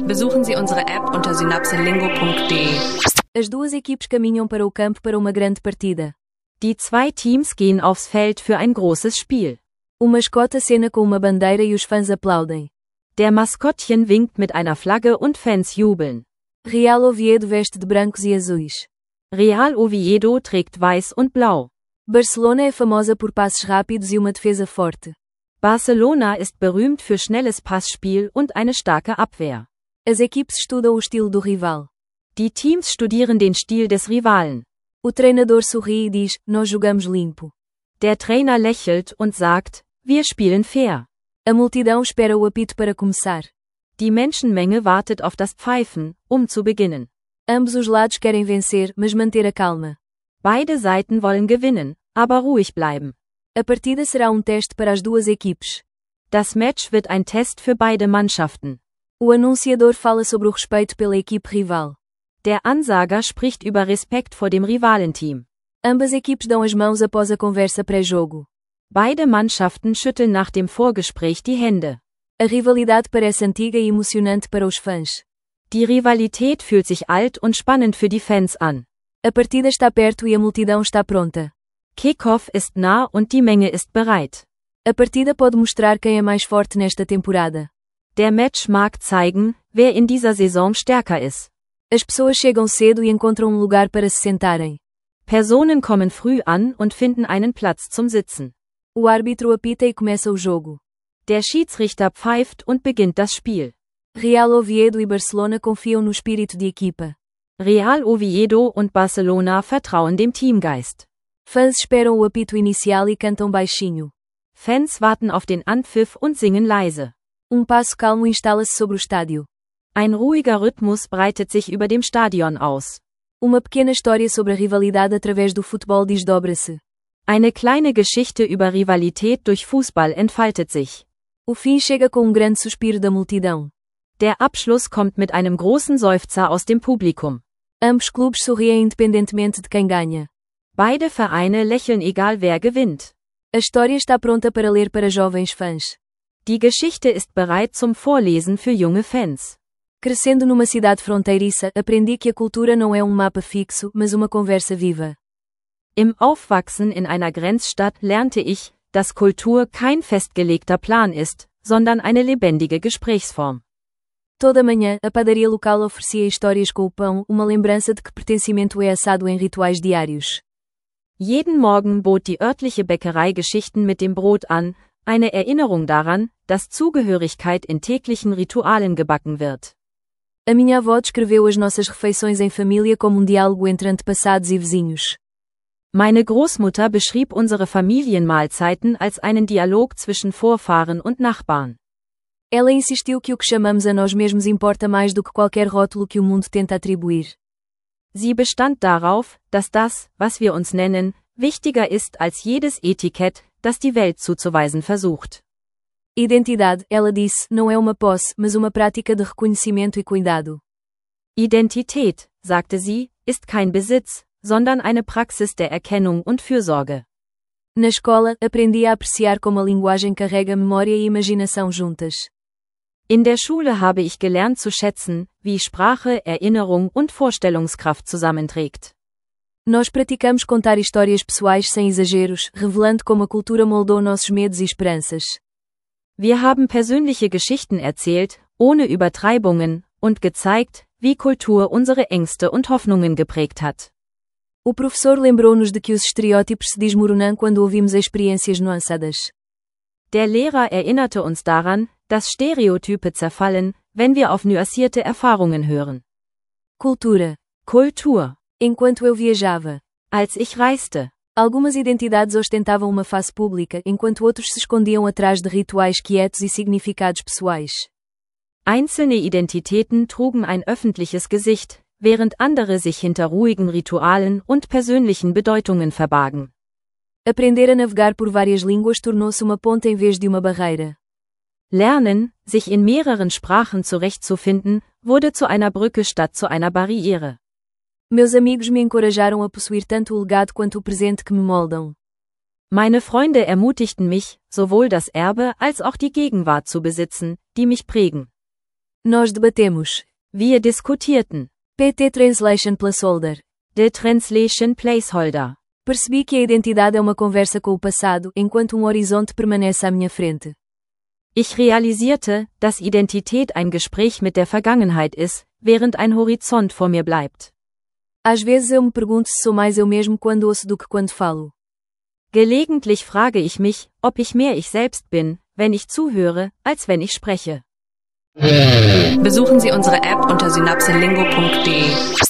Besuchen Sie unsere App unter synapselingo.de. As duas equipes caminham para o campo para uma grande partida. Die zwei Teams gehen aufs Feld für ein großes Spiel. O mascote acena com uma bandeira e os fãs aplaudem. Der Maskottchen winkt mit einer Flagge und Fans jubeln. Real Oviedo veste de brancos e azuis. Real Oviedo trägt weiß und blau. Barcelona é famosa por passes rápidos e uma defesa forte. Barcelona ist berühmt für schnelles Passspiel und eine starke Abwehr. As equipes estudam o estilo do rival. Die Teams studieren den Stil des Rivalen. O treinador sorri e diz, nós jogamos limpo. Der Trainer lächelt und sagt, wir spielen fair. A multidão espera o apito para começar. Die Menschenmenge wartet auf das Pfeifen, zu beginnen. Ambos os lados querem vencer, mas manter a calma. Beide Seiten wollen gewinnen, aber ruhig bleiben. A partida será teste para as duas equipes. Das Match wird ein Test für beide Mannschaften. O anunciador fala sobre o respeito pela equipe rival. Der Ansager spricht über Respekt vor dem Rivalenteam. Ambas equipes dão as mãos após a conversa pré-jogo. Beide Mannschaften schütteln nach dem Vorgespräch die Hände. A rivalidade parece antiga e emocionante para os fãs. Die Rivalität fühlt sich alt und spannend für die Fans an. A partida está perto e a multidão está pronta. Kickoff ist nah und die Menge ist bereit. A partida pode mostrar quem é mais forte nesta temporada. Der Match mag zeigen, wer in dieser Saison stärker ist. As pessoas chegam cedo e encontram lugar para se sentarem. Personen kommen früh an und finden einen Platz zum Sitzen. O árbitro apita e começa o jogo. Der Schiedsrichter pfeift und beginnt das Spiel. Real Oviedo e Barcelona confiam no espírito de equipa. Real Oviedo und Barcelona vertrauen dem Teamgeist. Fãs esperam o apito inicial e cantam baixinho. Fans warten auf den Anpfiff und singen leise. Passo calmo instala-se sobre o estádio. Ein ruhiger Rhythmus breitet sich über dem Stadion aus. Uma pequena história sobre a rivalidade através do futebol desdobra-se. Eine kleine Geschichte über Rivalität durch Fußball entfaltet sich. O fim chega com grande suspiro da multidão. Der Abschluss kommt mit einem großen Seufzer aus dem Publikum. Ambos clubes sorriem independentemente de quem ganha. Beide Vereine lächeln egal wer gewinnt. A história está pronta para ler para jovens fãs. Die Geschichte ist bereit zum Vorlesen für junge Fans. Crescendo numa cidade fronteiriça, aprendi que a cultura não é mapa fixo, mas uma conversa viva. Im Aufwachsen in einer Grenzstadt lernte ich, dass Kultur kein festgelegter Plan ist, sondern eine lebendige Gesprächsform. Toda manhã, a padaria local oferecia histórias com o pão, uma lembrança de que pertencimento é assado em rituais diários. Jeden Morgen bot die örtliche Bäckerei Geschichten mit dem Brot an, eine Erinnerung daran, dass Zugehörigkeit in täglichen Ritualen gebacken wird. A minha avó descreveu as nossas refeições em família como diálogo entre antepassados e vizinhos. Meine Großmutter beschrieb unsere Familienmahlzeiten als einen Dialog zwischen Vorfahren und Nachbarn. Ela insistiu que o que chamamos a nós mesmos importa mais do que qualquer rótulo que o mundo tenta atribuir. Sie bestand darauf, dass das, was wir uns nennen, wichtiger ist als jedes Etikett, das die Welt zuzuweisen versucht. Identidade, ela disse, não é uma posse, mas uma prática de reconhecimento e cuidado. Identität, sagte sie, ist kein Besitz, sondern eine Praxis der Erkennung und Fürsorge. Na escola, aprendi a apreciar como a linguagem carrega memória e imaginação juntas. In der Schule habe ich gelernt zu schätzen, wie Sprache Erinnerung und Vorstellungskraft zusammenträgt. Nós praticamos contar histórias pessoais sem exageros, revelando como a cultura moldou nossos medos e esperanças. Wir haben persönliche Geschichten erzählt, ohne Übertreibungen, und gezeigt, wie Kultur unsere Ängste und Hoffnungen geprägt hat. O professor lembrou-nos de que os estereótipos se desmoronam quando ouvimos experiências nuançadas. Der Lehrer erinnerte uns daran, dass Stereotype zerfallen, wenn wir auf nuancierte Erfahrungen hören. Cultura. Kultur. Enquanto eu viajava. Als ich reiste. Algumas identidades ostentavam uma face pública, enquanto outros se escondiam atrás de rituais quietos e significados pessoais. Einzelne Identitäten trugen ein öffentliches Gesicht, während andere sich hinter ruhigen Ritualen und persönlichen Bedeutungen verbargen. Aprender a navegar por várias línguas tornou-se uma ponte em vez de uma barreira. Lernen, sich in mehreren Sprachen zurechtzufinden, wurde zu einer Brücke statt zu einer Barriere. Meus amigos me encorajaram a possuir tanto o legado quanto o presente que me moldam. Meine Freunde ermutigten mich, sowohl das Erbe als auch die Gegenwart zu besitzen, die mich prägen. Nós debatemos. Wir diskutierten. PT Translation Placeholder. The Translation Placeholder. Percebi que a identidade é uma conversa com o passado, enquanto um horizonte permanece à minha frente. Ich realisierte, dass Identität ein Gespräch mit der Vergangenheit ist, während ein Horizont vor mir bleibt. Às vezes eu me pergunto se sou mais eu mesmo quando ouço do que quando falo. Gelegentlich frage ich mich, ob ich mehr ich selbst bin, wenn ich zuhöre, als wenn ich spreche. Besuchen Sie unsere App unter synapselingo.de.